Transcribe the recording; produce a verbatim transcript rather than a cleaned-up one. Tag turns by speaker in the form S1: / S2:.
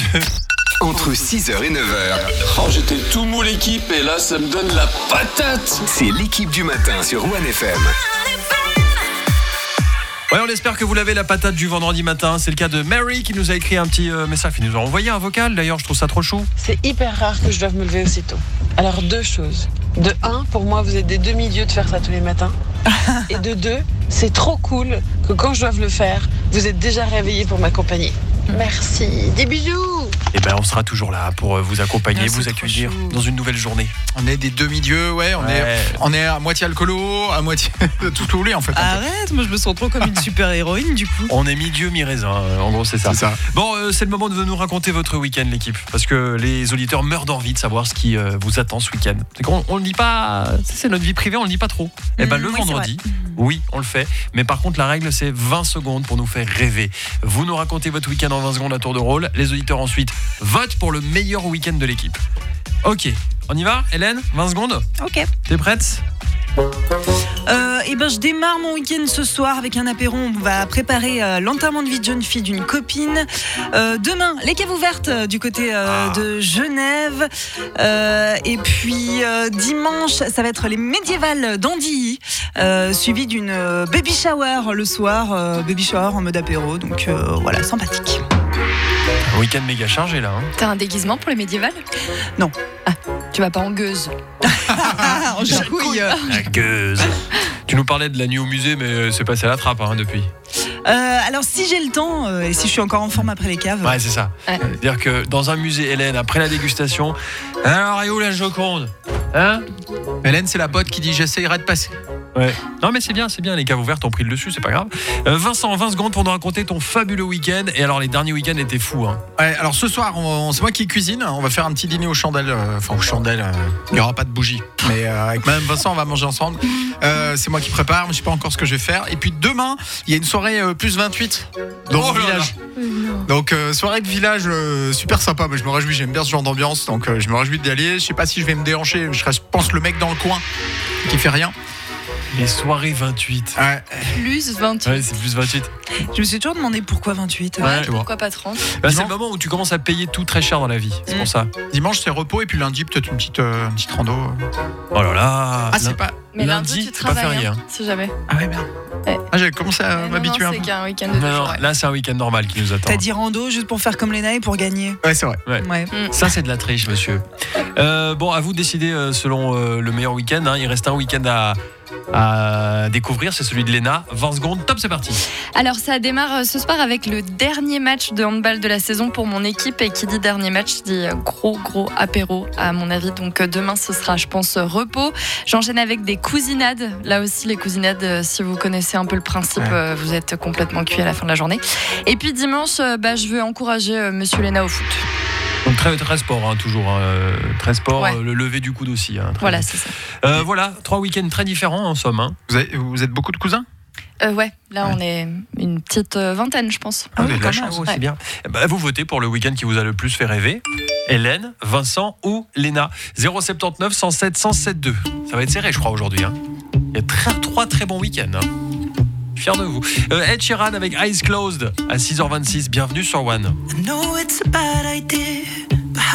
S1: Entre six heures et neuf heures.
S2: Oh, j'étais tout mou l'équipe et là, ça me donne la patate.
S1: C'est l'équipe du matin sur One F M.
S3: Ouais, on espère que vous l'avez la patate du vendredi matin. C'est le cas de Mary qui nous a écrit un petit euh, message. Il nous a envoyé un vocal. D'ailleurs, je trouve ça trop chou.
S4: C'est hyper rare que je doive me lever aussitôt. Alors deux choses. De un, pour moi, vous êtes des demi-dieux de faire ça tous les matins. Et de deux, c'est trop cool que quand je dois le faire, vous êtes déjà réveillés pour m'accompagner. Merci. Des bisous.
S3: Et ben, on sera toujours là pour vous accompagner,
S5: Ah,
S3: vous accueillir dans une nouvelle journée.
S5: On est des demi-dieux, ouais, on,
S3: Ouais.
S5: Est, on est à moitié alcoolo, à moitié tout roulé en fait.
S6: Arrête, moi je me sens trop comme une super héroïne du coup.
S3: On est mi-dieu, mi-raisin. euh, En gros, c'est ça.
S5: C'est ça.
S3: Bon, euh, c'est le moment de nous raconter votre week-end, l'équipe. Parce que les auditeurs meurent d'envie de savoir ce qui euh, vous attend ce week-end. C'est qu'on on le dit pas, c'est notre vie privée, on le dit pas trop. Et ben,
S6: Mmh,
S3: le
S6: oui, c'est
S3: vendredi, oui, on le fait. Mais par contre, la règle, c'est vingt secondes pour nous faire rêver. Vous nous racontez votre week-end en vingt secondes à tour de rôle. Les auditeurs ensuite votent pour le meilleur week-end de l'équipe. Ok, on y va, Hélène? vingt secondes?
S6: Ok.
S3: T'es prête?
S6: Euh, et ben je démarre mon week-end ce soir avec un apéro. On va préparer euh, l'enterrement de vie de jeune fille d'une copine. Euh, demain, les caves ouvertes euh, du côté euh,
S3: Ah.
S6: de Genève. Euh, et puis euh, dimanche, ça va être les médiévales d'Andilly, euh, suivi d'une euh, baby shower le soir. Euh, baby shower en mode apéro, donc euh, voilà, sympathique.
S3: Un week-end méga chargé là. Hein.
S7: T'as un déguisement pour les médiévales?
S6: Non.
S7: Ah, tu vas pas en gueuse?
S6: Ah, en jacouille.
S3: La gueuse. Tu nous parlais de la nuit au musée, mais c'est passé à la trappe hein, depuis.
S6: Euh, alors si j'ai le temps euh, et si je suis encore en forme après les caves.
S3: Ouais, c'est ça.
S7: Ouais.
S3: C'est-à-dire que dans un musée, Hélène, après la dégustation, alors, et où la Joconde? Hein?
S5: Hélène, c'est la pote qui dit j'essayerai de passer.
S3: Ouais. Non, mais c'est bien, c'est bien. Les caves ouvertes ont pris le dessus, c'est pas grave. Euh, Vincent, vingt secondes pour nous raconter ton fabuleux week-end. Et alors, les derniers week-ends étaient fous. Hein.
S5: Ouais, alors ce soir, on, c'est moi qui cuisine. On va faire un petit dîner aux chandelles. euh, Enfin, aux chandelles. euh, Il n'y aura pas de bougies. Mais euh, avec Madame Vincent, on va manger ensemble. Euh, c'est moi qui prépare. Mais je sais pas encore ce que je vais faire. Et puis demain, il y a une soirée euh, plus vingt-huit dans
S3: Oh
S5: le
S3: là
S5: village. Donc euh, soirée de village euh, super sympa. Mais je me réjouis. J'aime bien ce genre d'ambiance. Donc euh, je me réjouis d'y aller. Je sais pas si je vais me déhancher. Je serai, je pense, le mec dans le coin qui fait rien.
S3: Les soirées vingt-huit.
S5: Ouais.
S7: Plus vingt-huit.
S3: Ouais, c'est plus vingt-huit.
S6: Je me suis toujours demandé pourquoi vingt-huit.
S7: Ouais,
S3: tu vois.
S7: pourquoi pas trente?
S3: Bah, c'est le moment où tu commences à payer tout très cher dans la vie. C'est pour ça.
S5: Dimanche c'est repos et puis lundi peut-être une petite euh, une petite rando.
S3: Oh là là.
S5: Ah c'est pas.
S7: Mais lundi,
S3: Lundi,
S7: tu
S3: c'est pas
S7: travailles,
S3: férié,
S7: hein,
S3: hein.
S7: si jamais.
S5: Ah ouais merde.
S7: Ouais.
S5: Ah j'avais commencé à
S7: Ouais, non,
S5: m'habituer
S7: non,
S5: un
S7: c'est
S5: peu.
S7: qu'un week-end de deux
S3: Non,
S7: jours.
S3: non,
S7: ouais.
S3: là c'est un week-end normal qui nous attend.
S6: T'as dit rando juste pour faire comme Léna et pour gagner.
S5: Ouais c'est vrai.
S3: Ouais.
S6: Ouais.
S3: Ça c'est de la triche, monsieur. Euh, bon, à vous de décider euh, selon euh, le meilleur week-end. Hein. Il reste un week-end à, à découvrir, c'est celui de Léna. vingt secondes, top, c'est parti.
S7: Alors ça démarre ce soir avec le dernier match de handball de la saison pour mon équipe, et qui dit dernier match dit gros gros apéro à mon avis. Donc demain ce sera, je pense, repos. J'enchaîne avec des cousinades. Là aussi les cousinades, si vous connaissez un peu le principe,
S5: Ouais.
S7: vous êtes complètement cuit à la fin de la journée. Et puis dimanche, bah, je veux encourager Monsieur Léna au foot.
S3: Donc très, très sport, hein, toujours. Hein, euh, très sport,
S7: Ouais.
S3: euh, le lever du coude aussi. Hein, très
S7: Voilà,
S3: bien.
S7: c'est ça.
S3: Euh, voilà, trois week-ends très différents en somme. Hein.
S5: Vous, avez- vous êtes beaucoup de cousins?
S7: Euh, ouais, là
S5: Ouais.
S7: on est une petite euh, vingtaine, je pense.
S5: Ah, vous avez de la
S6: quand même.
S5: chance.
S3: Ouais, c'est
S7: Ouais.
S3: bien. Eh ben, vous votez pour le week-end qui vous a le plus fait rêver. Hélène, Vincent ou Léna. zéro sept neuf, cent sept, cent sept deux. Ça va être serré, je crois, aujourd'hui. Hein. Il y a très, trois très bons week-ends. Hein. Fier de vous. Euh, Ed Sheeran avec Eyes Closed à six heures vingt-six. Bienvenue sur One.
S8: I know it's a bad idea,